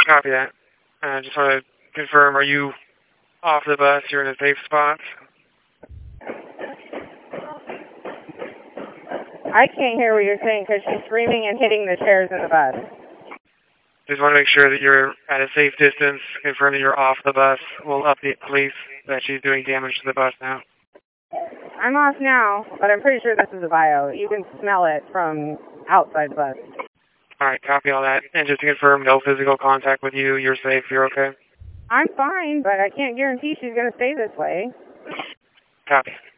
Copy that. Just want to confirm, are you off the bus? You're in a safe spot? I can't hear what you're saying because she's screaming and hitting the chairs in the bus. Just want to make sure that you're at a safe distance, confirm that you're off the bus. We'll update police that she's doing damage to the bus now. I'm off now, but I'm pretty sure this is a bio. You can smell it from outside the bus. All right, copy all that. And just to confirm, no physical contact with you. You're safe. You're okay? I'm fine, but I can't guarantee she's going to stay this way. Copy.